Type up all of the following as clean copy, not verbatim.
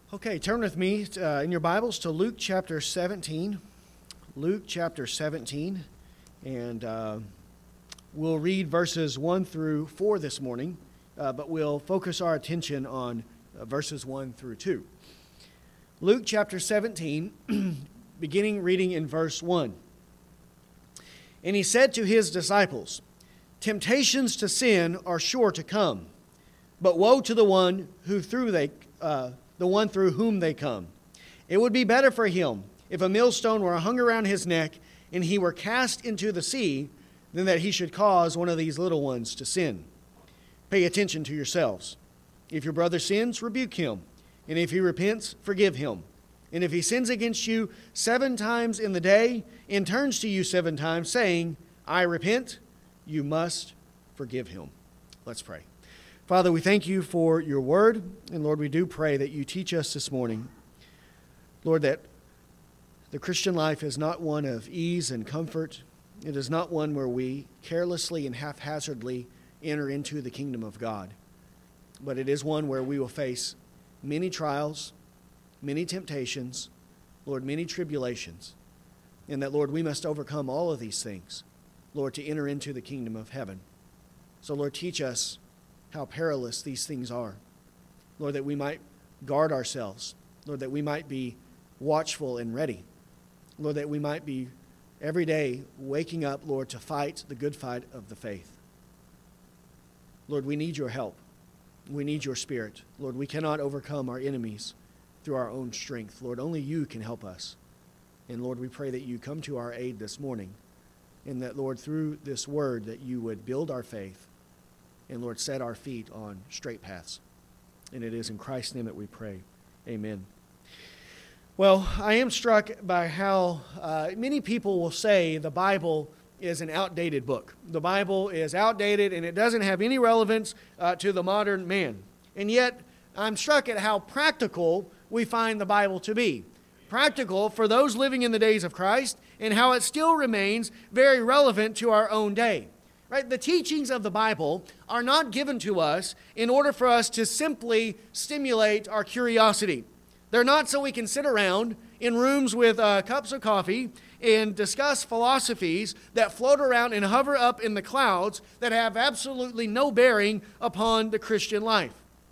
Okay, turn with me in your Bibles to Luke chapter 17. Luke chapter 17, and we'll read verses 1 through 4 this morning, but we'll focus our attention on verses 1 through 2. Luke chapter 17, beginning reading in verse 1. And he said to his disciples, "Temptations to sin are sure to come, but woe to the one through whom they come. It would be better for him if a millstone were hung around his neck and he were cast into the sea than that he should cause one of these little ones to sin. Pay attention to yourselves. If your brother sins, rebuke him, and if he repents, forgive him. And if he sins against you 7 times in the day and turns to you 7 times, saying, 'I repent,' you must forgive him." Let's pray. Father, we thank you for your word, and Lord, we do pray that you teach us this morning, Lord, that the Christian life is not one of ease and comfort. It is not one where we carelessly and haphazardly enter into the kingdom of God, but it is one where we will face many trials, many temptations, Lord, many tribulations, and that, Lord, we must overcome all of these things, Lord, to enter into the kingdom of heaven. So, Lord, teach us how perilous these things are. Lord, that we might guard ourselves. Lord, that we might be watchful and ready. Lord, that we might be every day waking up, Lord, to fight the good fight of the faith. Lord, we need your help. We need your Spirit. Lord, we cannot overcome our enemies through our own strength. Lord, only you can help us. And Lord, we pray that you come to our aid this morning, and that, Lord, through this word, that you would build our faith, and Lord, set our feet on straight paths. And it is in Christ's name that we pray. Amen. Well, I am struck by how many people will say the Bible is an outdated book. The Bible is outdated and it doesn't have any relevance to the modern man. And yet, I'm struck at how practical we find the Bible to be. Practical for those living in the days of Christ, and how it still remains very relevant to our own day. Right? The teachings of the Bible are not given to us in order for us to simply stimulate our curiosity. They're not so we can sit around in rooms with cups of coffee and discuss philosophies that float around and hover up in the clouds that have absolutely no bearing upon the Christian life.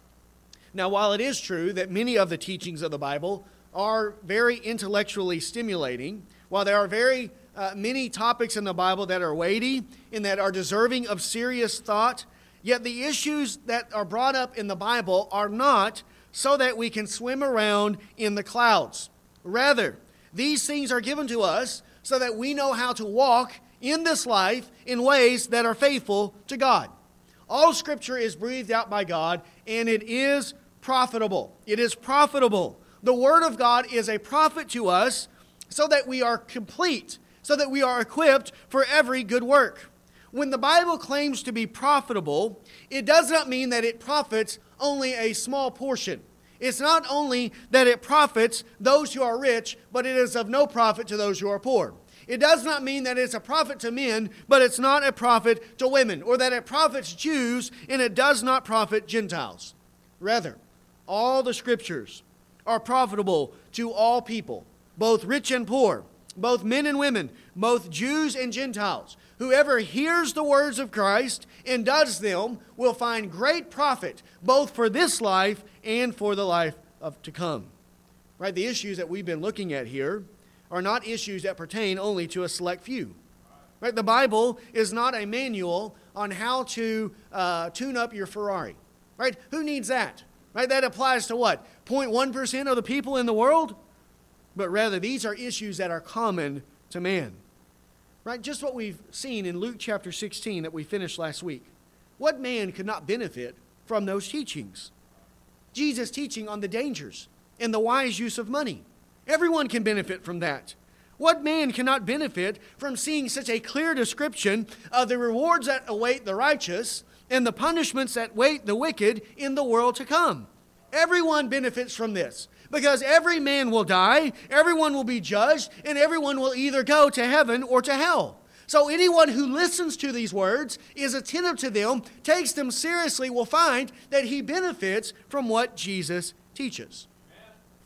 Now, while it is true that many of the teachings of the Bible are very intellectually stimulating, while there are very many topics in the Bible that are weighty and that are deserving of serious thought, yet the issues that are brought up in the Bible are not so that we can swim around in the clouds. Rather, these things are given to us so that we know how to walk in this life in ways that are faithful to God. All Scripture is breathed out by God, and it is profitable. It is profitable. The Word of God is a profit to us so that we are complete, so that we are equipped for every good work. When the Bible claims to be profitable, it does not mean that it profits only a small portion. It's not only that it profits those who are rich, but it is of no profit to those who are poor. It does not mean that it's a profit to men, but it's not a profit to women, or that it profits Jews and it does not profit Gentiles. Rather, all the Scriptures are profitable to all people, both rich and poor, both men and women, both Jews and Gentiles. Whoever hears the words of Christ and does them will find great profit, both for this life and for the life to come. Right? The issues that we've been looking at here are not issues that pertain only to a select few. Right? The Bible is not a manual on how to tune up your Ferrari. Right? Who needs that? Right? That applies to what? 0.1% of the people in the world? But rather, these are issues that are common to man. Right? Just what we've seen in Luke chapter 16 that we finished last week. What man could not benefit from those teachings? Jesus' teaching on the dangers and the wise use of money. Everyone can benefit from that. What man cannot benefit from seeing such a clear description of the rewards that await the righteous and the punishments that await the wicked in the world to come? Everyone benefits from this. Because every man will die, everyone will be judged, and everyone will either go to heaven or to hell. So anyone who listens to these words, is attentive to them, takes them seriously, will find that he benefits from what Jesus teaches.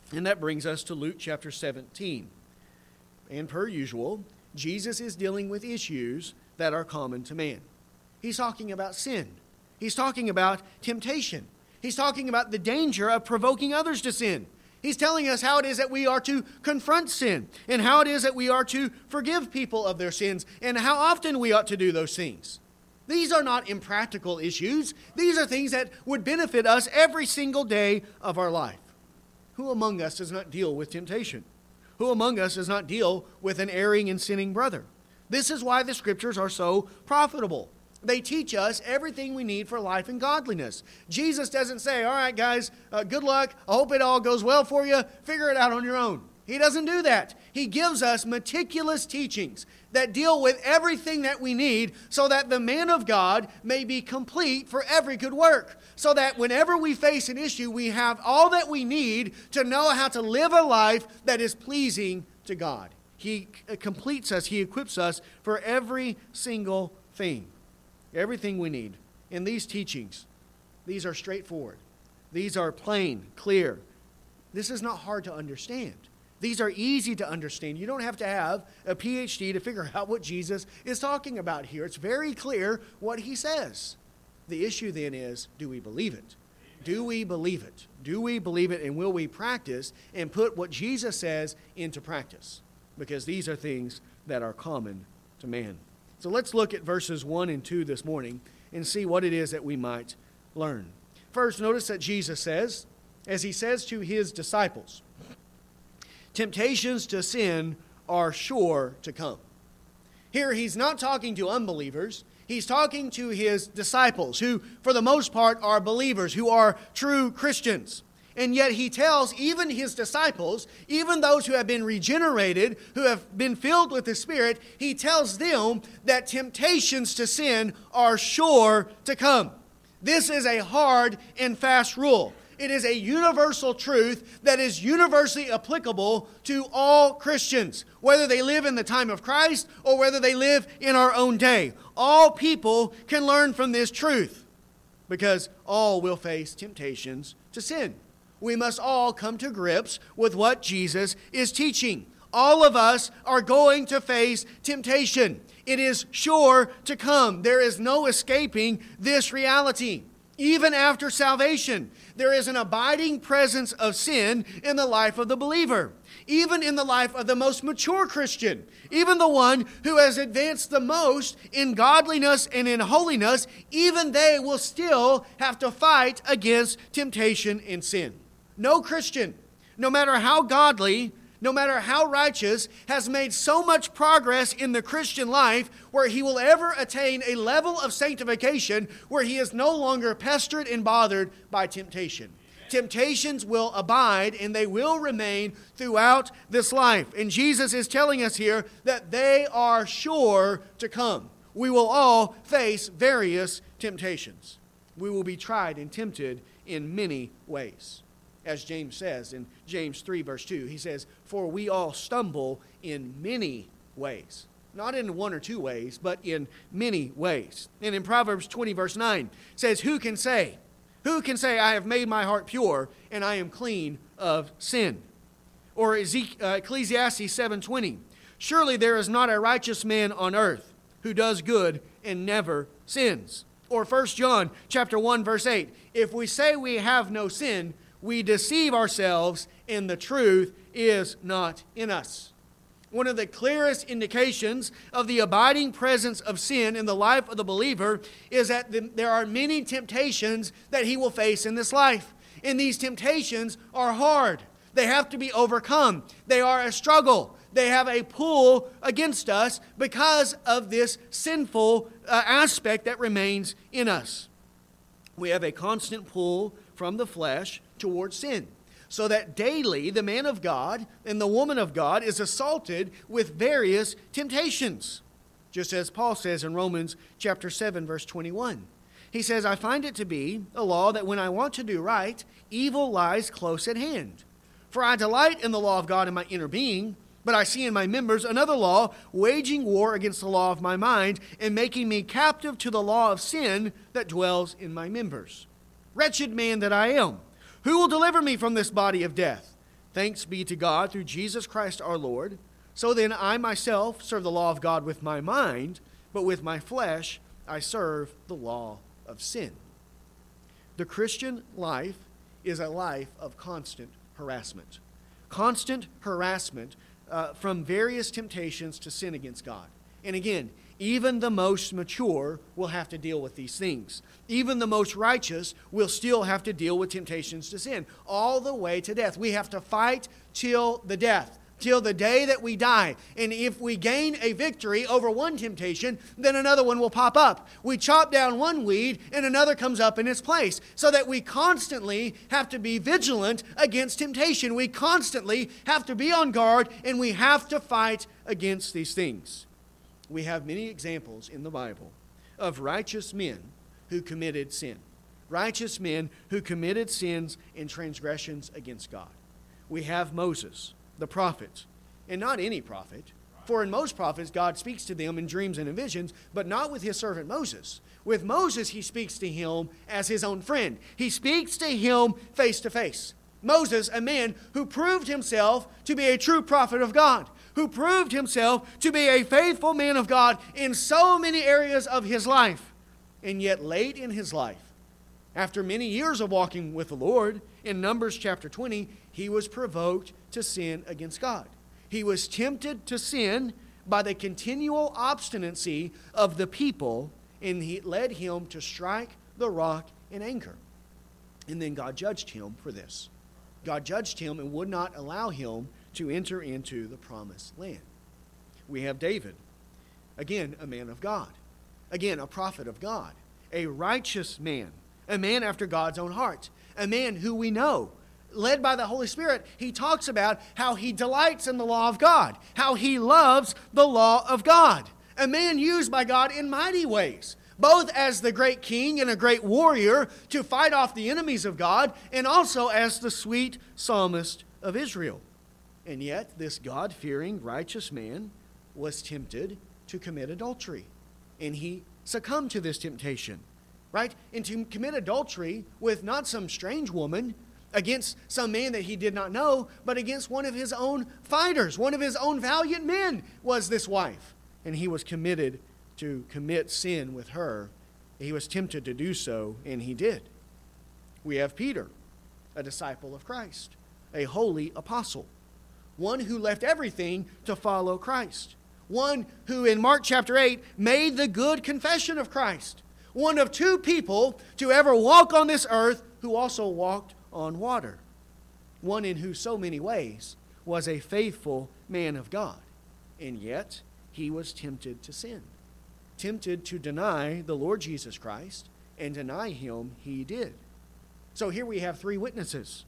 And that brings us to Luke chapter 17. And per usual, Jesus is dealing with issues that are common to man. He's talking about sin. He's talking about temptation. He's talking about the danger of provoking others to sin. He's telling us how it is that we are to confront sin and how it is that we are to forgive people of their sins and how often we ought to do those things. These are not impractical issues. These are things that would benefit us every single day of our life. Who among us does not deal with temptation? Who among us does not deal with an erring and sinning brother? This is why the Scriptures are so profitable. They teach us everything we need for life and godliness. Jesus doesn't say, all right, guys, good luck. I hope it all goes well for you. Figure it out on your own. He doesn't do that. He gives us meticulous teachings that deal with everything that we need so that the man of God may be complete for every good work. So that whenever we face an issue, we have all that we need to know how to live a life that is pleasing to God. He completes us. He equips us for every single thing. Everything we need. In these teachings, these are straightforward. These are plain, clear. This is not hard to understand. These are easy to understand. You don't have to have a PhD to figure out what Jesus is talking about here. It's very clear what he says. The issue then is, do we believe it? Do we believe it? Do we believe it, and will we practice and put what Jesus says into practice? Because these are things that are common to man. So let's look at verses 1 and 2 this morning and see what it is that we might learn. First, notice that Jesus says, as he says to his disciples, temptations to sin are sure to come. Here, he's not talking to unbelievers. He's talking to his disciples, who, for the most part, are believers, who are true Christians. And yet he tells even his disciples, even those who have been regenerated, who have been filled with the Spirit, he tells them that temptations to sin are sure to come. This is a hard and fast rule. It is a universal truth that is universally applicable to all Christians, whether they live in the time of Christ or whether they live in our own day. All people can learn from this truth because all will face temptations to sin. We must all come to grips with what Jesus is teaching. All of us are going to face temptation. It is sure to come. There is no escaping this reality. Even after salvation, there is an abiding presence of sin in the life of the believer. Even in the life of the most mature Christian, even the one who has advanced the most in godliness and in holiness, even they will still have to fight against temptation and sin. No Christian, no matter how godly, no matter how righteous, has made so much progress in the Christian life where he will ever attain a level of sanctification where he is no longer pestered and bothered by temptation. Amen. Temptations will abide and they will remain throughout this life. And Jesus is telling us here that they are sure to come. We will all face various temptations. We will be tried and tempted in many ways. As James says in James 3 verse 2, he says, for we all stumble in many ways. Not in one or two ways, but in many ways. And in Proverbs 20 verse 9, it says, who can say, I have made my heart pure and I am clean of sin? Or Ecclesiastes 7:20, surely there is not a righteous man on earth who does good and never sins. Or 1 John chapter 1 verse 8, if we say we have no sin, we deceive ourselves, and the truth is not in us. One of the clearest indications of the abiding presence of sin in the life of the believer is that there are many temptations that he will face in this life. And these temptations are hard. They have to be overcome. They are a struggle. They have a pull against us because of this sinful aspect that remains in us. We have a constant pull from the flesh towards sin, so that daily the man of God and the woman of God is assaulted with various temptations. Just as Paul says in Romans chapter 7 verse 21. He says, I find it to be a law that when I want to do right, evil lies close at hand. For I delight in the law of God in my inner being, but I see in my members another law, waging war against the law of my mind, and making me captive to the law of sin that dwells in my members. Wretched man that I am, who will deliver me from this body of death? Thanks be to God through Jesus Christ our Lord. So then I myself serve the law of God with my mind, but with my flesh I serve the law of sin. The Christian life is a life of constant harassment. Constant harassment from various temptations to sin against God. And again, even the most mature will have to deal with these things. Even the most righteous will still have to deal with temptations to sin, all the way to death. We have to fight till the death, till the day that we die. And if we gain a victory over one temptation, then another one will pop up. We chop down one weed and another comes up in its place, so that we constantly have to be vigilant against temptation. We constantly have to be on guard, and we have to fight against these things. We have many examples in the Bible of righteous men who committed sin. Righteous men who committed sins and transgressions against God. We have Moses, the prophet, and not any prophet. For in most prophets, God speaks to them in dreams and in visions, but not with his servant Moses. With Moses, he speaks to him as his own friend. He speaks to him face to face. Moses, a man who proved himself to be a true prophet of God, who proved himself to be a faithful man of God in so many areas of his life. And yet late in his life, after many years of walking with the Lord, in Numbers chapter 20, he was provoked to sin against God. He was tempted to sin by the continual obstinacy of the people, and it led him to strike the rock in anger. And then God judged him for this. God judged him and would not allow him to enter into the promised land. We have David, again, a man of God, again, a prophet of God, a righteous man, a man after God's own heart, a man who we know, led by the Holy Spirit. He talks about how he delights in the law of God, how he loves the law of God, a man used by God in mighty ways, both as the great king and a great warrior to fight off the enemies of God, and also as the sweet psalmist of Israel. And yet, this God-fearing, righteous man was tempted to commit adultery. And he succumbed to this temptation, right? And to commit adultery with not some strange woman against some man that he did not know, but against one of his own fighters, one of his own valiant men was this wife. And he was committed to commit sin with her. He was tempted to do so, and he did. We have Peter, a disciple of Christ, a holy apostle, one who left everything to follow Christ, one who in Mark chapter 8 made the good confession of Christ, one of two people to ever walk on this earth who also walked on water, one in who so many ways was a faithful man of God, and yet he was tempted to sin, tempted to deny the Lord Jesus Christ, and deny him he did. So here we have three witnesses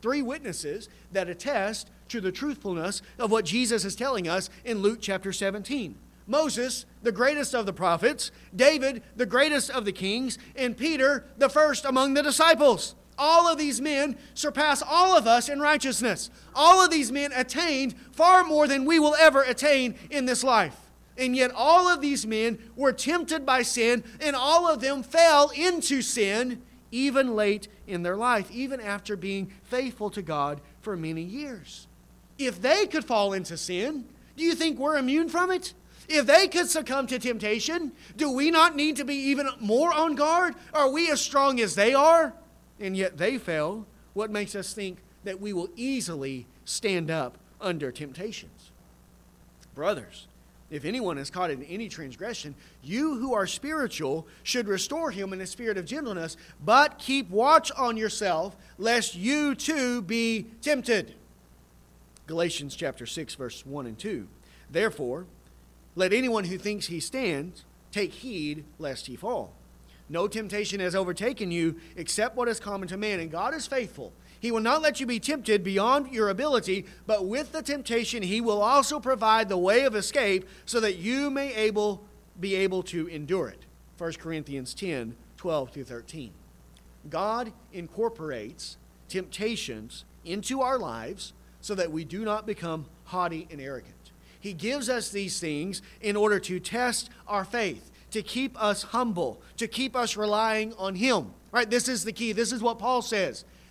that attest to the truthfulness of what Jesus is telling us in Luke chapter 17. Moses, the greatest of the prophets, David, the greatest of the kings, and Peter, the first among the disciples. All of these men surpass all of us in righteousness. All of these men attained far more than we will ever attain in this life. And yet all of these men were tempted by sin, and all of them fell into sin even late in their life, even after being faithful to God for many years. If they could fall into sin, do you think we're immune from it? If they could succumb to temptation, do we not need to be even more on guard? Are we as strong as they are? And yet they fell. What makes us think that we will easily stand up under temptations? Brothers, if anyone is caught in any transgression, you who are spiritual should restore him in a spirit of gentleness, but keep watch on yourself, lest you too be tempted. Galatians chapter 6, verse 1 and 2. Therefore, let anyone who thinks he stands take heed lest he fall. No temptation has overtaken you except what is common to man, and God is faithful. He will not let you be tempted beyond your ability, but with the temptation he will also provide the way of escape so that you may be able to endure it. 1 Corinthians 10, 12 through 13. God incorporates temptations into our lives so that we do not become haughty and arrogant. He gives us these things in order to test our faith, to keep us humble, to keep us relying on Him. Right? This is the key. This is what Paul says,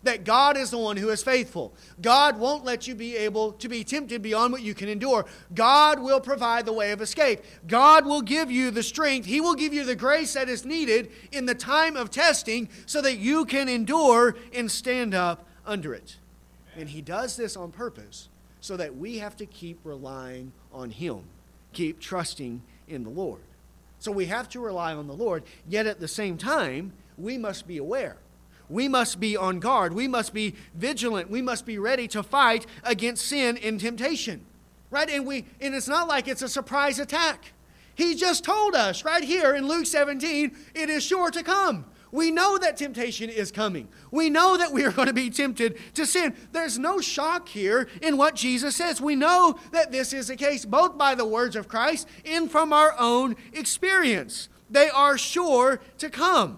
that God is the one who is faithful. God won't let you be able to be tempted beyond what you can endure. God will provide the way of escape. God will give you the strength. He will give you the grace that is needed in the time of testing so that you can endure and stand up under it. And He does this on purpose so that we have to keep relying on Him, keep trusting in the Lord. So we have to rely on the Lord, yet at the same time, we must be aware. We must be on guard. We must be vigilant. We must be ready to fight against sin and temptation. Right? And it's not like it's a surprise attack. He just told us right here in Luke 17, it is sure to come. We know that temptation is coming. We know that we are going to be tempted to sin. There's no shock here in what Jesus says. We know that this is the case both by the words of Christ and from our own experience. They are sure to come.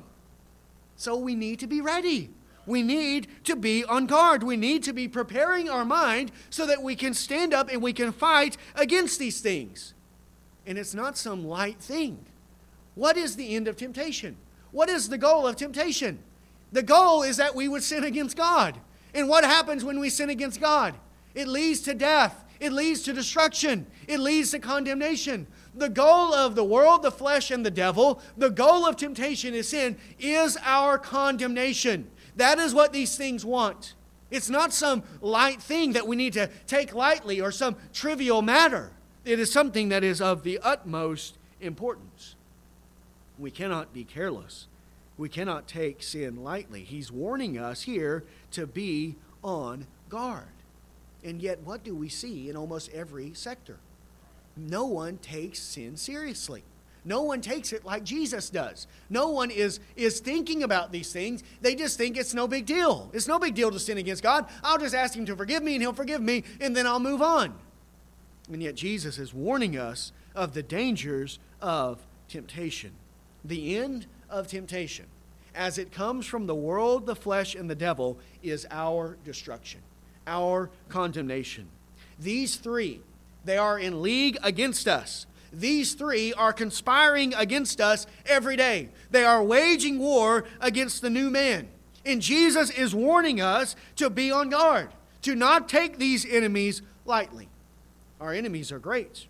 So we need to be ready. We need to be on guard. We need to be preparing our mind so that we can stand up and we can fight against these things. And it's not some light thing. What is the end of temptation? What is the goal of temptation? The goal is that we would sin against God. And what happens when we sin against God? It leads to death. It leads to destruction. It leads to condemnation. The goal of the world, the flesh, and the devil, the goal of temptation is sin, is our condemnation. That is what these things want. It's not some light thing that we need to take lightly or some trivial matter. It is something that is of the utmost importance. We cannot be careless. We cannot take sin lightly. He's warning us here to be on guard. And yet, what do we see in almost every sector? No one takes sin seriously. No one takes it like Jesus does. No one is thinking about these things. They just think it's no big deal. It's no big deal to sin against God. I'll just ask Him to forgive me and He'll forgive me and then I'll move on. And yet Jesus is warning us of the dangers of temptation. The end of temptation, as it comes from the world, the flesh, and the devil, is our destruction, our condemnation. These three, they are in league against us. These three are conspiring against us every day. They are waging war against the new man. And Jesus is warning us to be on guard, to not take these enemies lightly. Our enemies are great.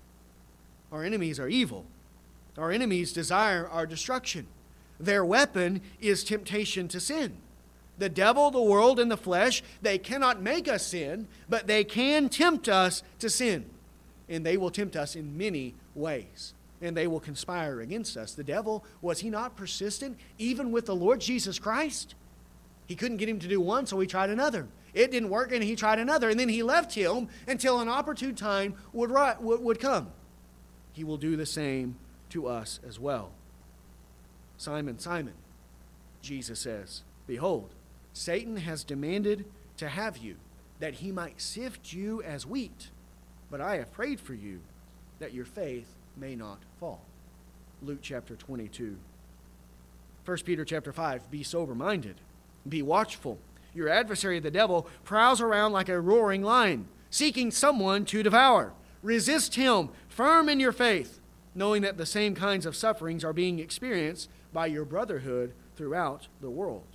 Our enemies are evil. Our enemies desire our destruction. Their weapon is temptation to sin. The devil, the world, and the flesh, they cannot make us sin, but they can tempt us to sin. And they will tempt us in many ways. And they will conspire against us. The devil, was he not persistent even with the Lord Jesus Christ? He couldn't get him to do one, so he tried another. It didn't work, and he tried another. And then he left him until an opportune time would come. He will do the same to us as well. Simon, Simon, Jesus says, behold, Satan has demanded to have you, that he might sift you as wheat. But I have prayed for you, that your faith may not fall. Luke chapter 22. 1 Peter chapter 5, be sober-minded, be watchful. Your adversary, the devil, prowls around like a roaring lion, seeking someone to devour. Resist him, firm in your faith, knowing that the same kinds of sufferings are being experienced by your brotherhood throughout the world.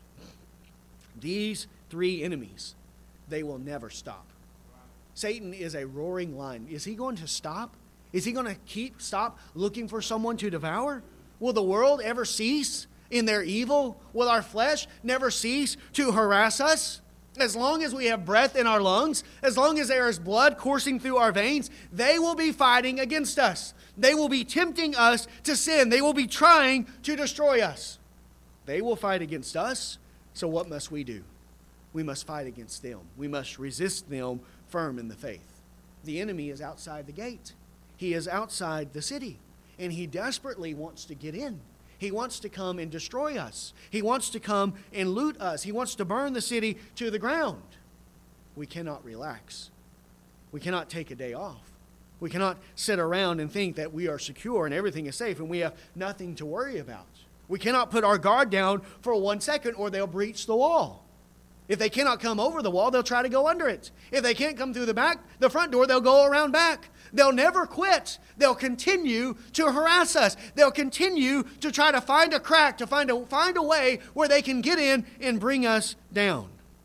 These three enemies, they will never stop. Satan is a roaring lion. Is he going to stop? Is he going to stop looking for someone to devour? Will the world ever cease in their evil? Will our flesh never cease to harass us? As long as we have breath in our lungs, as long as there is blood coursing through our veins, they will be fighting against us. They will be tempting us to sin. They will be trying to destroy us. They will fight against us. So what must we do? We must fight against them. We must resist them firm in the faith. The enemy is outside the gate. He is outside the city. And he desperately wants to get in. He wants to come and destroy us. He wants to come and loot us. He wants to burn the city to the ground. We cannot relax. We cannot take a day off. We cannot sit around and think that we are secure and everything is safe and we have nothing to worry about. We cannot put our guard down for 1 second or they'll breach the wall. If they cannot come over the wall, they'll try to go under it. If they can't come through the front door, they'll go around back. They'll never quit. They'll continue to harass us. They'll continue to try to find a crack, to find a way where they can get in and bring us down.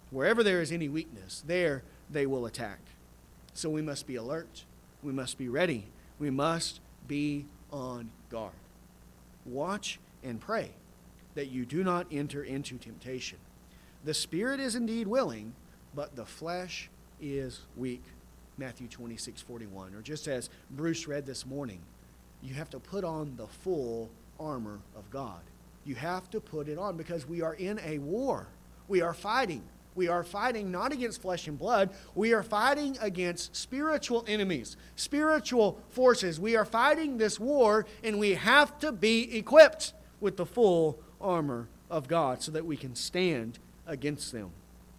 Wherever there is any weakness, there they will attack. So we must be alert. We must be ready. We must be on guard. Watch and pray that you do not enter into temptation. The spirit is indeed willing, but the flesh is weak. Matthew 26:41. Or just as Bruce read this morning, you have to put on the full armor of God. You have to put it on because we are in a war. We are fighting. We are fighting not against flesh and blood. We are fighting against spiritual enemies, spiritual forces. We are fighting this war, and we have to be equipped with the full armor of God so that we can stand against them.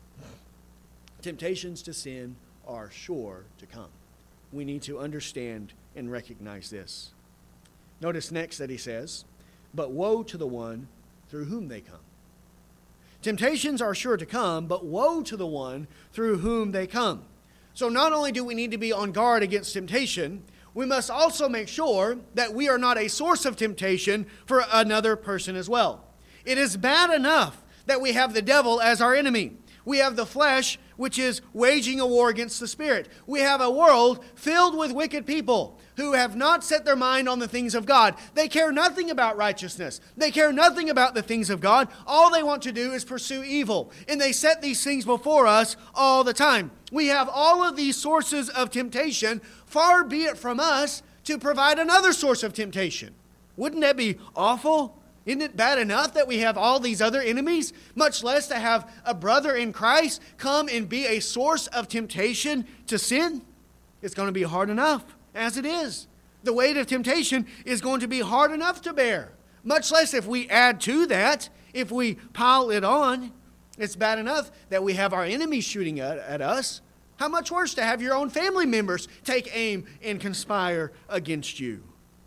Temptations to sin are sure to come. We need to understand and recognize this. Notice next that he says, "But woe to the one through whom they come." Temptations are sure to come, but woe to the one through whom they come. So not only do we need to be on guard against temptation, we must also make sure that we are not a source of temptation for another person as well. It is bad enough that we have the devil as our enemy. We have the flesh, which is waging a war against the spirit. We have a world filled with wicked people who have not set their mind on the things of God. They care nothing about righteousness. They care nothing about the things of God. All they want to do is pursue evil. And they set these things before us all the time. We have all of these sources of temptation. Far be it from us to provide another source of temptation. Wouldn't that be awful? Isn't it bad enough that we have all these other enemies, much less to have a brother in Christ come and be a source of temptation to sin? It's going to be hard enough as it is. The weight of temptation is going to be hard enough to bear, much less if we add to that, if we pile it on. It's bad enough that we have our enemies shooting at us. How much worse to have your own family members take aim and conspire against you?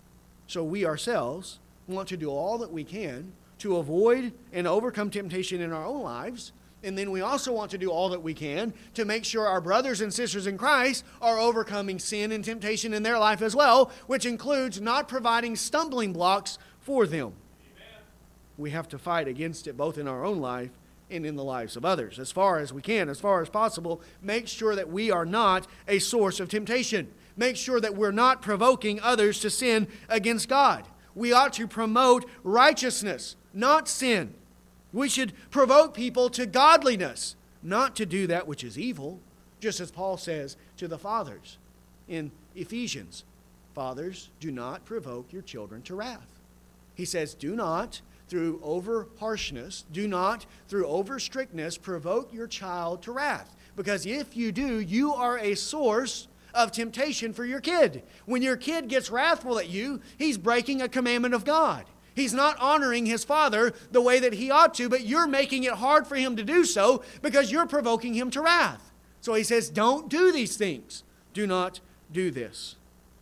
So we ourselves want to do all that we can to avoid and overcome temptation in our own lives. And then we also want to do all that we can to make sure our brothers and sisters in Christ are overcoming sin and temptation in their life as well, which includes not providing stumbling blocks for them. Amen. We have to fight against it both in our own life and in the lives of others. As far as we can, as far as possible, make sure that we are not a source of temptation. Make sure that we're not provoking others to sin against God. We ought to promote righteousness, not sin. We should provoke people to godliness, not to do that which is evil, just as Paul says to the fathers in Ephesians. Fathers, do not provoke your children to wrath. He says, do not, through over harshness, do not, through over strictness, provoke your child to wrath. Because if you do, you are a source of temptation for your kid. When your kid gets wrathful at you, he's breaking a commandment of God. He's not honoring his father the way that he ought to, but you're making it hard for him to do so because you're provoking him to wrath. So he says, don't do these things. Do not do this.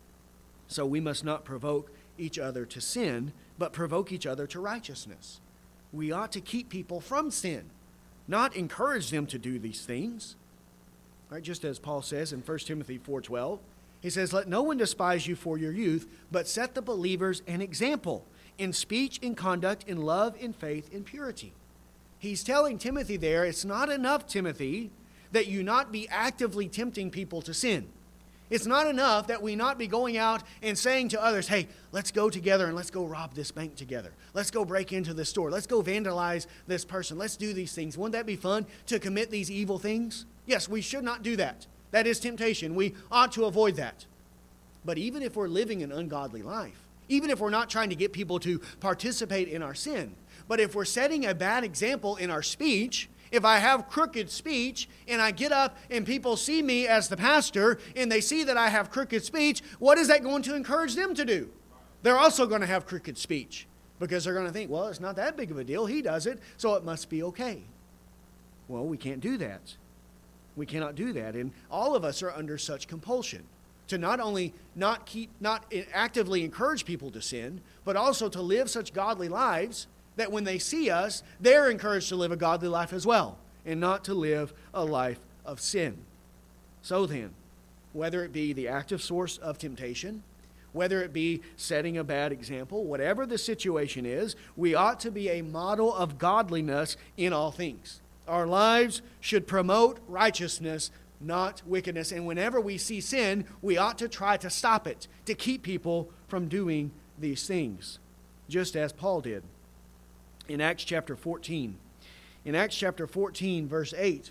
So we must not provoke each other to sin, but provoke each other to righteousness. We ought to keep people from sin, not encourage them to do these things. Right, just as Paul says in 1 Timothy 4:12, he says, let no one despise you for your youth, but set the believers an example in speech, in conduct, in love, in faith, in purity. He's telling Timothy there, it's not enough, Timothy, that you not be actively tempting people to sin. It's not enough that we not be going out and saying to others, hey, let's go together and let's go rob this bank together. Let's go break into this store. Let's go vandalize this person. Let's do these things. Wouldn't that be fun to commit these evil things? Yes, we should not do that. That is temptation. We ought to avoid that. But even if we're living an ungodly life, even if we're not trying to get people to participate in our sin, but if we're setting a bad example in our speech, if I have crooked speech and I get up and people see me as the pastor and they see that I have crooked speech, what is that going to encourage them to do? They're also going to have crooked speech because they're going to think, well, it's not that big of a deal. He does it, so it must be okay. Well, we can't do that. We cannot do that. And all of us are under such compulsion to not only not actively encourage people to sin, but also to live such godly lives that when they see us, they're encouraged to live a godly life as well, and not to live a life of sin. So then, whether it be the active source of temptation, whether it be setting a bad example, whatever the situation is, we ought to be a model of godliness in all things. Our lives should promote righteousness, not wickedness. And whenever we see sin, we ought to try to stop it, to keep people from doing these things, just as Paul did in Acts chapter 14. In Acts chapter 14, verse 8,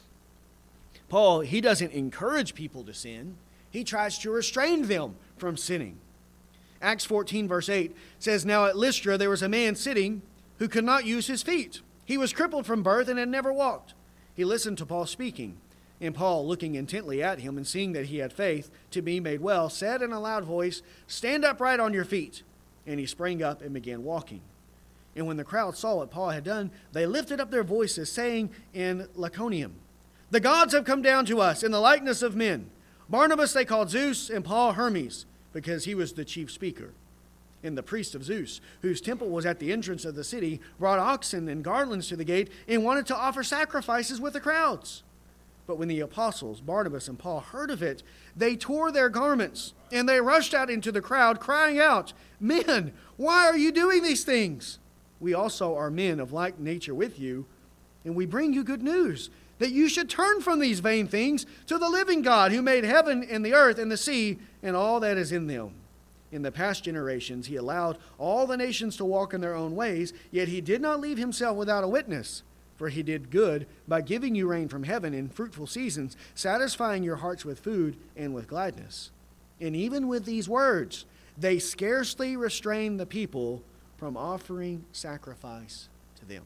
Paul, he doesn't encourage people to sin. He tries to restrain them from sinning. Acts 14, verse 8 says, "Now at Lystra there was a man sitting who could not use his feet. He was crippled from birth and had never walked. He listened to Paul speaking. And Paul, looking intently at him and seeing that he had faith to be made well, said in a loud voice, 'Stand upright on your feet.' And he sprang up and began walking. And when the crowd saw what Paul had done, they lifted up their voices, saying in Lycaonium, 'The gods have come down to us in the likeness of men.' Barnabas they called Zeus, and Paul Hermes, because he was the chief speaker. And the priest of Zeus, whose temple was at the entrance of the city, brought oxen and garlands to the gate and wanted to offer sacrifices with the crowds. But when the apostles, Barnabas and Paul, heard of it, they tore their garments, and they rushed out into the crowd, crying out, 'Men, why are you doing these things? We also are men of like nature with you, and we bring you good news, that you should turn from these vain things to the living God, who made heaven and the earth and the sea and all that is in them. In the past generations he allowed all the nations to walk in their own ways, yet he did not leave himself without a witness. For he did good by giving you rain from heaven in fruitful seasons, satisfying your hearts with food and with gladness.' And even with these words, they scarcely restrained the people from offering sacrifice to them."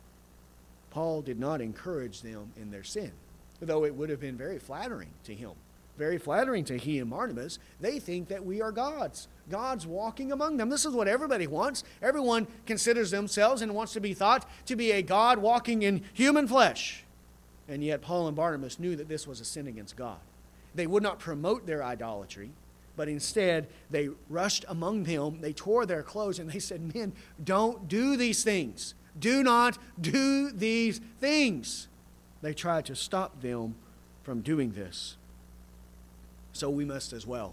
Paul did not encourage them in their sin, though it would have been very flattering to him. Very flattering to he and Barnabas. They think that we are gods walking among them. This is what everybody wants. Everyone considers themselves and wants to be thought to be a God walking in human flesh. And yet Paul and Barnabas knew that this was a sin against God. They would not promote their idolatry, but instead they rushed among them, they tore their clothes, and they said, "Men, don't do these things. Do not do these things." They tried to stop them from doing this. So we must as well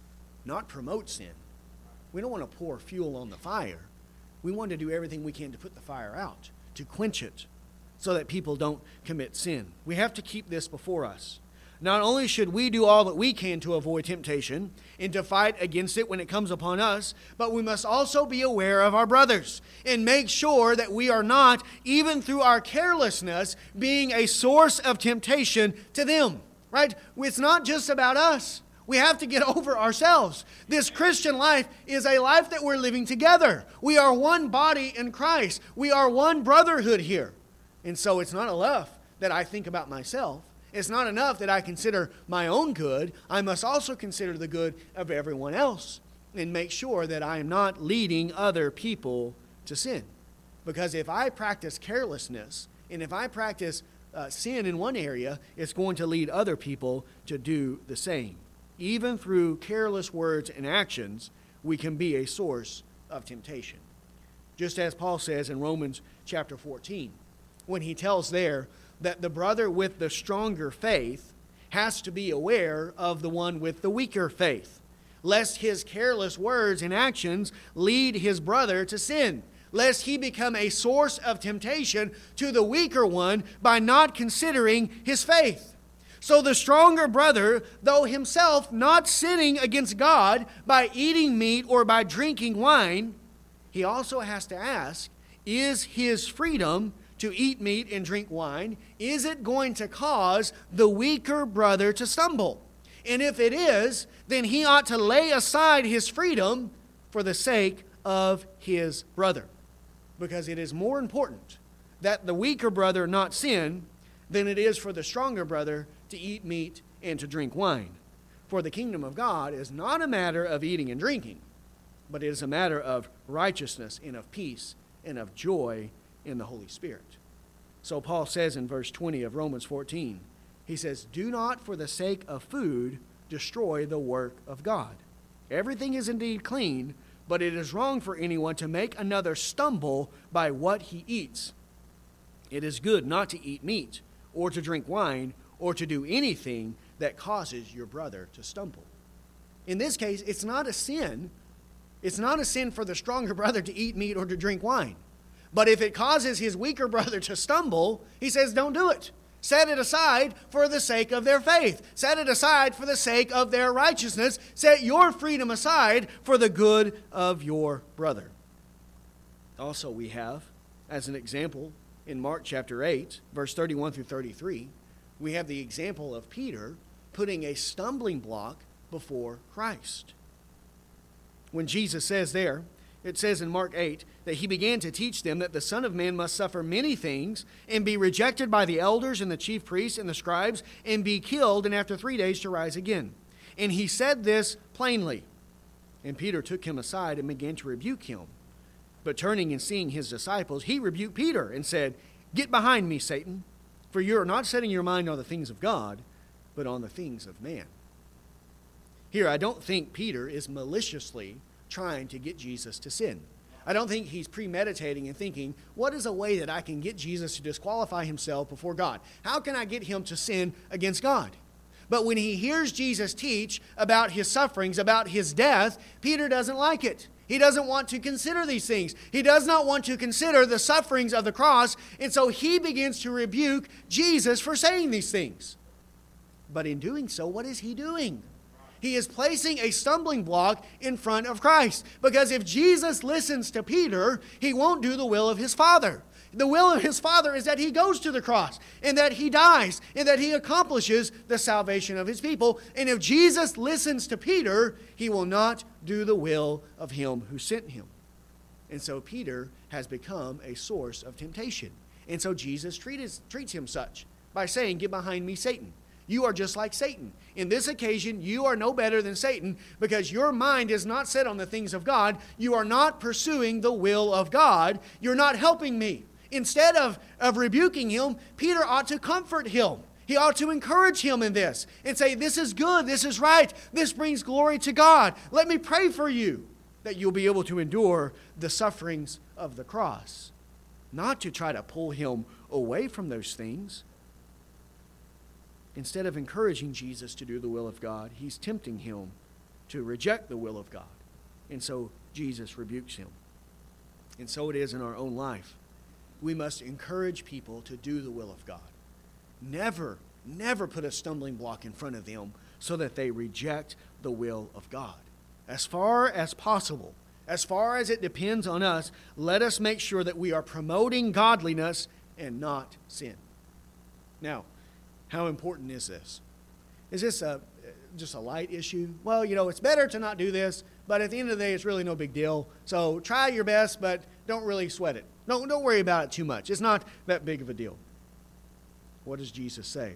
not promote sin. We don't want to pour fuel on the fire. We want to do everything we can to put the fire out, to quench it, so that people don't commit sin. We have to keep this before us. Not only should we do all that we can to avoid temptation and to fight against it when it comes upon us, but we must also be aware of our brothers and make sure that we are not, even through our carelessness, being a source of temptation to them. Right? It's not just about us. We have to get over ourselves. This Christian life is a life that we're living together. We are one body in Christ. We are one brotherhood here. And so it's not enough that I think about myself. It's not enough that I consider my own good. I must also consider the good of everyone else and make sure that I am not leading other people to sin. Because if I practice carelessness and if I practice sin in one area, it's going to lead other people to do the same. Even through careless words and actions, we can be a source of temptation. Just as Paul says in Romans chapter 14, when he tells there that the brother with the stronger faith has to be aware of the one with the weaker faith, lest his careless words and actions lead his brother to sin, lest he become a source of temptation to the weaker one by not considering his faith. So the stronger brother, though himself not sinning against God by eating meat or by drinking wine, he also has to ask, is his freedom to eat meat and drink wine, is it going to cause the weaker brother to stumble? And if it is, then he ought to lay aside his freedom for the sake of his brother. Because it is more important that the weaker brother not sin than it is for the stronger brother to eat meat and to drink wine. For the kingdom of God is not a matter of eating and drinking, but it is a matter of righteousness and of peace and of joy in the Holy Spirit. So Paul says in verse 20 of Romans 14, he says, "Do not for the sake of food destroy the work of God. Everything is indeed clean, but it is wrong for anyone to make another stumble by what he eats. It is good not to eat meat, or to drink wine, or to do anything that causes your brother to stumble." In this case, it's not a sin. It's not a sin for the stronger brother to eat meat or to drink wine. But if it causes his weaker brother to stumble, he says, don't do it. Set it aside for the sake of their faith. Set it aside for the sake of their righteousness. Set your freedom aside for the good of your brother. Also, we have, as an example, in Mark chapter 8, verse 31 through 33, we have the example of Peter putting a stumbling block before Christ. When Jesus says there, it says in Mark 8 that he began to teach them that the Son of Man must suffer many things and be rejected by the elders and the chief priests and the scribes and be killed and after 3 days to rise again. And he said this plainly. And Peter took him aside and began to rebuke him. But turning and seeing his disciples, he rebuked Peter and said, "Get behind me, Satan, for you are not setting your mind on the things of God, but on the things of man." Here, I don't think Peter is maliciously trying to get Jesus to sin. I don't think he's premeditating and thinking, what is a way that I can get Jesus to disqualify himself before God? How can I get him to sin against God? But when he hears Jesus teach about his sufferings, about his death, Peter doesn't like it. He doesn't want to consider these things. He does not want to consider the sufferings of the cross, and so he begins to rebuke Jesus for saying these things. But in doing so, what is he doing? He is placing a stumbling block in front of Christ. Because if Jesus listens to Peter, he won't do the will of his Father. The will of his Father is that he goes to the cross and that he dies and that he accomplishes the salvation of his people. And if Jesus listens to Peter, he will not do the will of him who sent him. And so Peter has become a source of temptation. And so Jesus treats him such by saying, "Get behind me, Satan. You are just like Satan. In this occasion, you are no better than Satan because your mind is not set on the things of God. You are not pursuing the will of God. You're not helping me." Instead of rebuking him, Peter ought to comfort him. He ought to encourage him in this and say, "This is good. This is right. This brings glory to God. Let me pray for you that you'll be able to endure the sufferings of the cross." Not to try to pull him away from those things. Instead of encouraging Jesus to do the will of God, he's tempting him to reject the will of God. And so Jesus rebukes him. And so it is in our own life. We must encourage people to do the will of God. Never put a stumbling block in front of them so that they reject the will of God. As far as possible, as far as it depends on us, let us make sure that we are promoting godliness and not sin. Now, how important is this? Is this just a light issue? Well, it's better to not do this, but at the end of the day, it's really no big deal. So try your best, but don't really sweat it. Don't worry about it too much. It's not that big of a deal. What does Jesus say?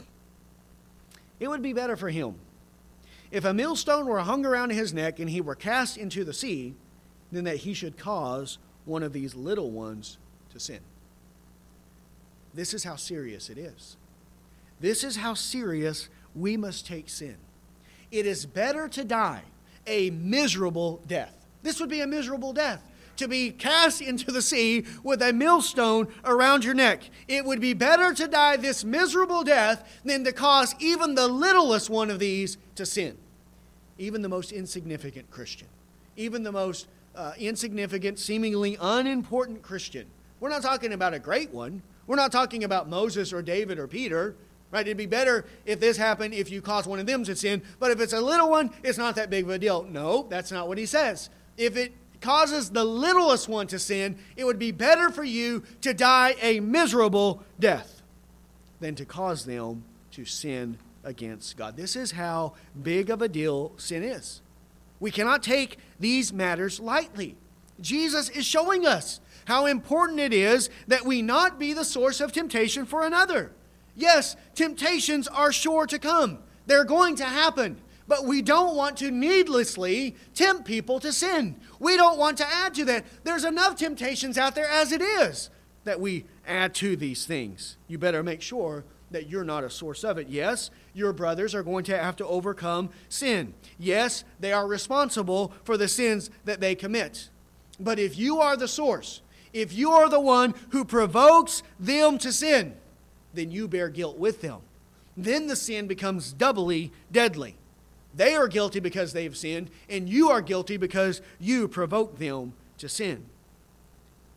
It would be better for him if a millstone were hung around his neck and he were cast into the sea than that he should cause one of these little ones to sin. This is how serious it is. This is how serious we must take sin. It is better to die a miserable death. This would be a miserable death. To be cast into the sea with a millstone around your neck. It would be better to die this miserable death than to cause even the littlest one of these to sin. Even the most insignificant Christian. Even the most insignificant, seemingly unimportant Christian. We're not talking about a great one. We're not talking about Moses or David or Peter. Right? It'd be better if this happened if you caused one of them to sin. But if it's a little one, it's not that big of a deal. No, that's not what he says. If it causes the littlest one to sin, it would be better for you to die a miserable death than to cause them to sin against God. This is how big of a deal sin is. We cannot take these matters lightly. Jesus is showing us how important it is that we not be the source of temptation for another. Yes, temptations are sure to come. They're going to happen. But we don't want to needlessly tempt people to sin. We don't want to add to that. There's enough temptations out there as it is that we add to these things. You better make sure that you're not a source of it. Yes, your brothers are going to have to overcome sin. Yes, they are responsible for the sins that they commit. But if you are the source, if you are the one who provokes them to sin, then you bear guilt with them. Then the sin becomes doubly deadly. They are guilty because they've sinned, and you are guilty because you provoked them to sin.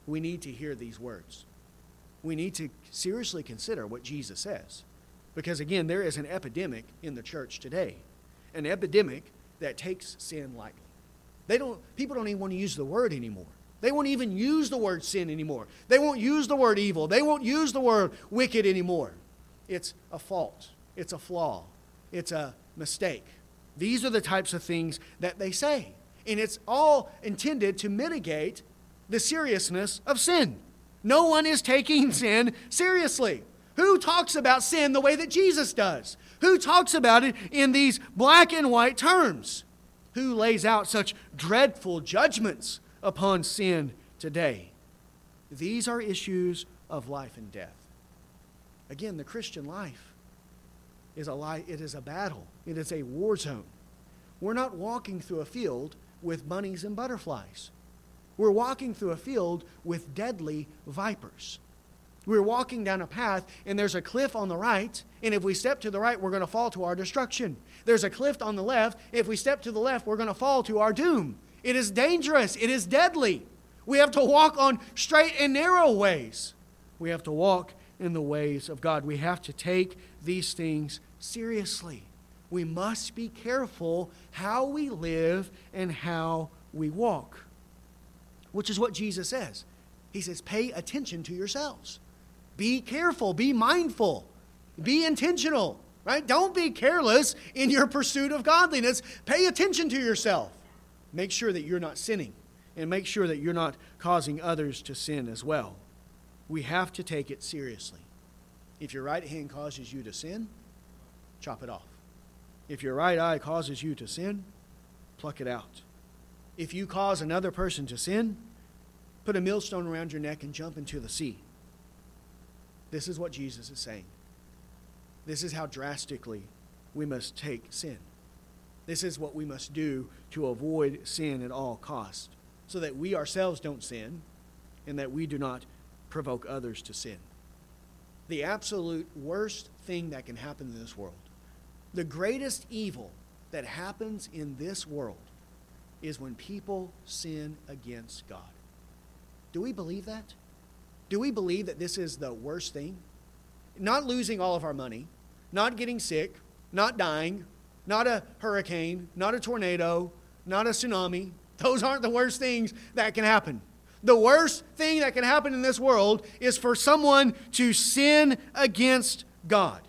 we need to hear these words. We need to seriously consider what Jesus says. Because again, there is an epidemic in the church today. An epidemic that takes sin lightly. People don't even want to use the word anymore. They won't even use the word sin anymore. They won't use the word evil. They won't use the word wicked anymore. It's a fault. It's a flaw. It's a mistake. These are the types of things that they say. And it's all intended to mitigate the seriousness of sin. No one is taking sin seriously. Who talks about sin the way that Jesus does? Who talks about it in these black and white terms? Who lays out such dreadful judgments upon sin today? These are issues of life and death. Again, the Christian life is it is a battle. It is a war zone. We're not walking through a field with bunnies and butterflies. We're walking through a field with deadly vipers. We're walking down a path, and there's a cliff on the right, and if we step to the right, we're going to fall to our destruction. There's a cliff on the left. If we step to the left, we're going to fall to our doom. It is dangerous. It is deadly. We have to walk on straight and narrow ways. We have to walk in the ways of God. We have to take these things seriously. We must be careful how we live and how we walk, which is what Jesus says. He says, pay attention to yourselves. Be careful, be mindful, be intentional, right? Don't be careless in your pursuit of godliness. Pay attention to yourself. Make sure that you're not sinning, and make sure that you're not causing others to sin as well. We have to take it seriously. If your right hand causes you to sin, chop it off. If your right eye causes you to sin, pluck it out. If you cause another person to sin, put a millstone around your neck and jump into the sea. This is what Jesus is saying. This is how drastically we must take sin. This is what we must do to avoid sin at all costs, so that we ourselves don't sin and that we do not provoke others to sin. The absolute worst thing that can happen in this world, the greatest evil that happens in this world, is when people sin against God. Do we believe that? Do we believe that this is the worst thing? Not losing all of our money, not getting sick, not dying, not a hurricane, not a tornado, not a tsunami. Those aren't the worst things that can happen. The worst thing that can happen in this world is for someone to sin against God.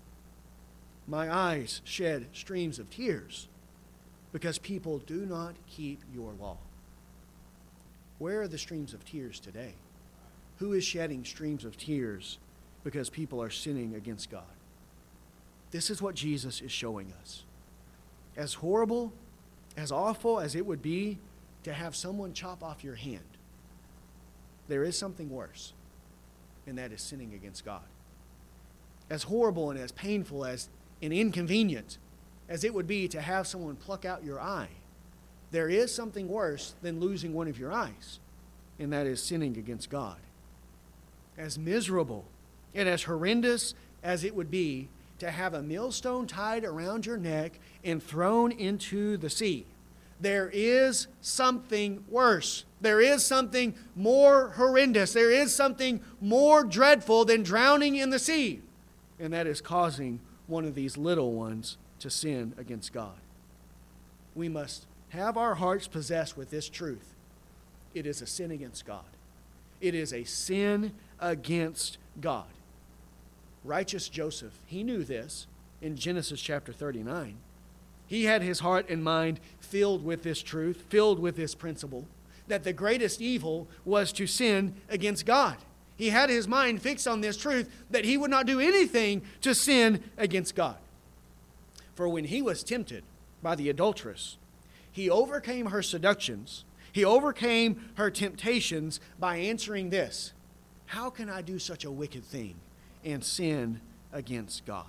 My eyes shed streams of tears because people do not keep your law. Where are the streams of tears today? Who is shedding streams of tears because people are sinning against God? This is what Jesus is showing us. As horrible, as awful as it would be to have someone chop off your hand, there is something worse, and that is sinning against God. As horrible and as painful as and inconvenient as it would be to have someone pluck out your eye, there is something worse than losing one of your eyes, and that is sinning against God. As miserable and as horrendous as it would be to have a millstone tied around your neck and thrown into the sea, there is something worse. There is something more horrendous. There is something more dreadful than drowning in the sea, and that is causing one of these little ones to sin against God. We must have our hearts possessed with this truth. It is a sin against God. It is a sin against God. Righteous Joseph, he knew this in Genesis chapter 39. He had his heart and mind filled with this truth, filled with this principle, that the greatest evil was to sin against God. He had his mind fixed on this truth that he would not do anything to sin against God. For when he was tempted by the adulteress, he overcame her seductions. He overcame her temptations by answering this: how can I do such a wicked thing and sin against God?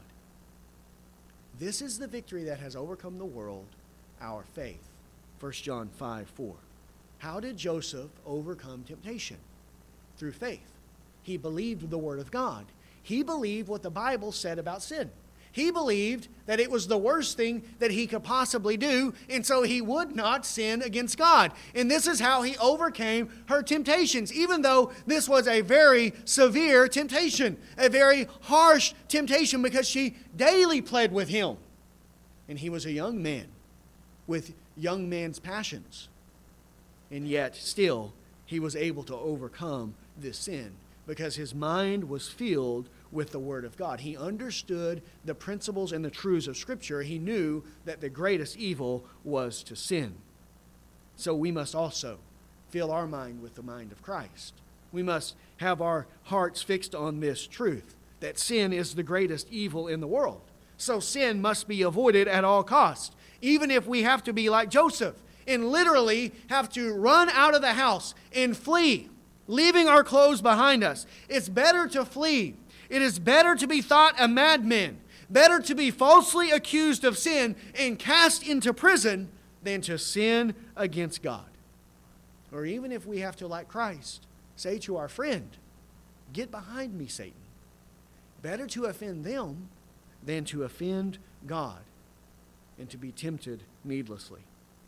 This is the victory that has overcome the world, our faith. 1 John 5:4. How did Joseph overcome temptation? Through faith. He believed the word of God. He believed what the Bible said about sin. He believed that it was the worst thing that he could possibly do, and so he would not sin against God. And this is how he overcame her temptations, even though this was a very severe temptation, a very harsh temptation, because she daily pled with him. And he was a young man with young man's passions. And yet, still, he was able to overcome this sin because his mind was filled with the Word of God. He understood the principles and the truths of Scripture. He knew that the greatest evil was to sin. So we must also fill our mind with the mind of Christ. We must have our hearts fixed on this truth, that sin is the greatest evil in the world. So sin must be avoided at all costs, even if we have to be like Joseph and literally have to run out of the house and flee, leaving our clothes behind us. It's better to flee. It is better to be thought a madman, better to be falsely accused of sin and cast into prison than to sin against God. Or even if we have to, like Christ, say to our friend, "Get behind me, Satan." Better to offend them than to offend God and to be tempted needlessly.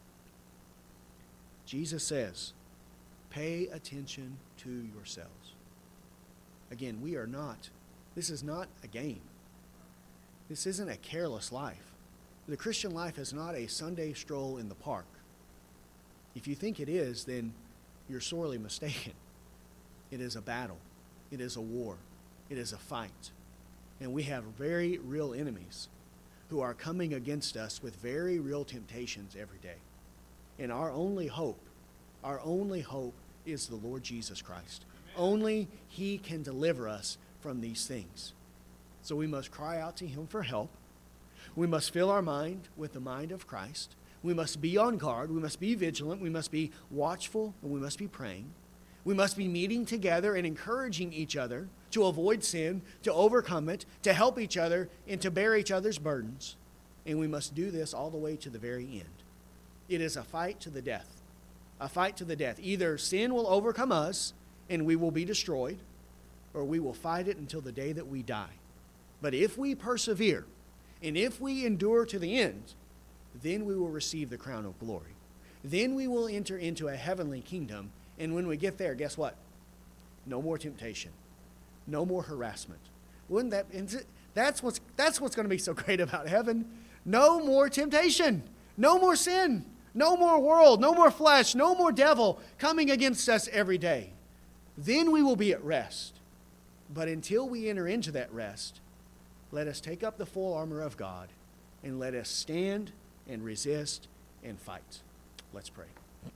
Jesus says, pay attention to yourselves. Again, this is not a game. This isn't a careless life. The Christian life is not a Sunday stroll in the park. If you think it is, then you're sorely mistaken. It is a battle. It is a war. It is a fight. And we have very real enemies who are coming against us with very real temptations every day. And our only hope is the Lord Jesus Christ. Amen. Only He can deliver us from these things. So we must cry out to Him for help. We must fill our mind with the mind of Christ. We must be on guard. We must be vigilant. We must be watchful, and we must be praying. We must be meeting together and encouraging each other to avoid sin, to overcome it, to help each other, and to bear each other's burdens. And we must do this all the way to the very end. It is a fight to the death. A fight to the death. Either sin will overcome us and we will be destroyed, or we will fight it until the day that we die. But if we persevere and if we endure to the end, then we will receive the crown of glory. Then we will enter into a heavenly kingdom. And when we get there, guess what? No more temptation. No more harassment. That's what's going to be so great about heaven. No more temptation. No more sin. No more world. No more flesh. No more devil coming against us every day. Then we will be at rest. But until we enter into that rest, let us take up the full armor of God and let us stand and resist and fight. Let's pray.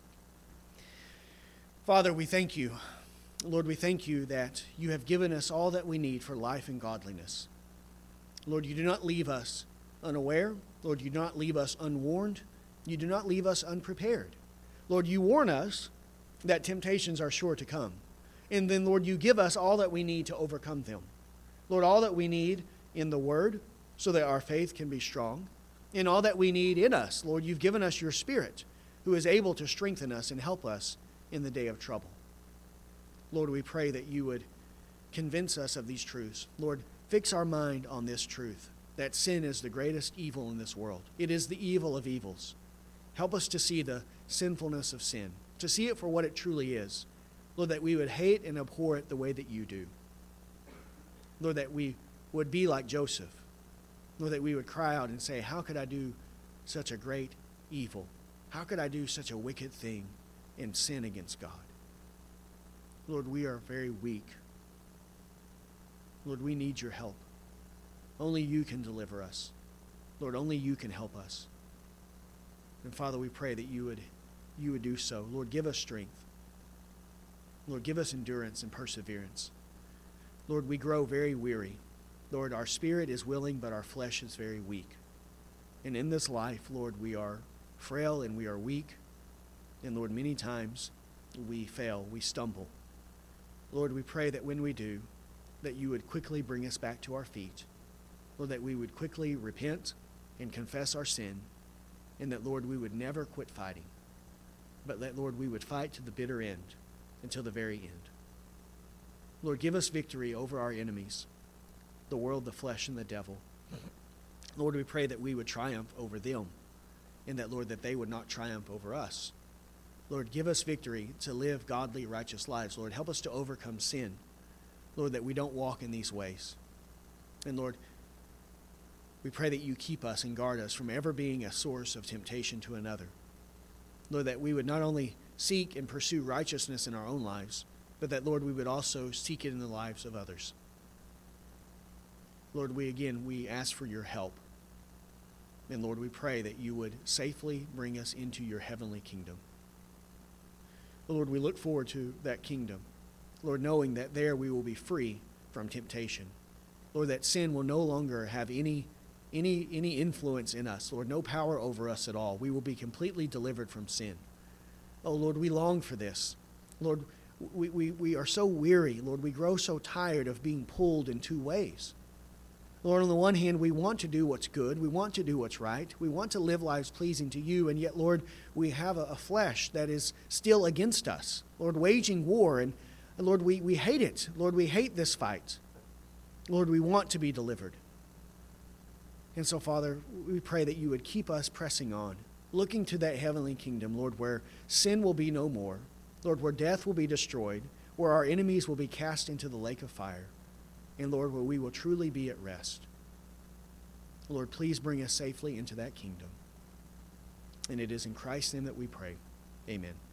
Father, we thank you. Lord, we thank you that you have given us all that we need for life and godliness. Lord, you do not leave us unaware. Lord, you do not leave us unwarned. You do not leave us unprepared. Lord, you warn us that temptations are sure to come. And then, Lord, you give us all that we need to overcome them. Lord, all that we need in the Word so that our faith can be strong. And all that we need in us. Lord, you've given us your Spirit who is able to strengthen us and help us in the day of trouble. Lord, we pray that you would convince us of these truths. Lord, fix our mind on this truth, that sin is the greatest evil in this world. It is the evil of evils. Help us to see the sinfulness of sin, to see it for what it truly is. Lord, that we would hate and abhor it the way that you do. Lord, that we would be like Joseph. Lord, that we would cry out and say, how could I do such a great evil? How could I do such a wicked thing and sin against God? Lord, we are very weak. Lord, we need your help. Only you can deliver us. Lord, only you can help us. And Father, we pray that you would do so. Lord, give us strength. Lord, give us endurance and perseverance. Lord, we grow very weary. Lord, our spirit is willing, but our flesh is very weak. And in this life, Lord, we are frail and we are weak. And Lord, many times we fail, we stumble. Lord, we pray that when we do, that you would quickly bring us back to our feet. Lord, that we would quickly repent and confess our sin. And that, Lord, we would never quit fighting. But that, Lord, we would fight to the bitter end, until the very end. Lord, give us victory over our enemies, the world, the flesh, and the devil. Lord, we pray that we would triumph over them, and that, Lord, that they would not triumph over us. Lord, give us victory to live godly, righteous lives. Lord, help us to overcome sin. Lord, that we don't walk in these ways. And Lord, we pray that you keep us and guard us from ever being a source of temptation to another. Lord, that we would not only seek and pursue righteousness in our own lives, but that, Lord, we would also seek it in the lives of others. Lord, we ask for your help. And Lord, we pray that you would safely bring us into your heavenly kingdom. Lord, we look forward to that kingdom. Lord, knowing that there we will be free from temptation. Lord, that sin will no longer have any influence in us. Lord, no power over us at all. We will be completely delivered from sin. Oh, Lord, we long for this. Lord, we are so weary. Lord, we grow so tired of being pulled in two ways. Lord, on the one hand, we want to do what's good. We want to do what's right. We want to live lives pleasing to you. And yet, Lord, we have a flesh that is still against us. Lord, waging war. And Lord, we hate it. Lord, we hate this fight. Lord, we want to be delivered. And so, Father, we pray that you would keep us pressing on, looking to that heavenly kingdom, Lord, where sin will be no more. Lord, where death will be destroyed, where our enemies will be cast into the lake of fire. And Lord, where we will truly be at rest. Lord, please bring us safely into that kingdom. And it is in Christ's name that we pray. Amen.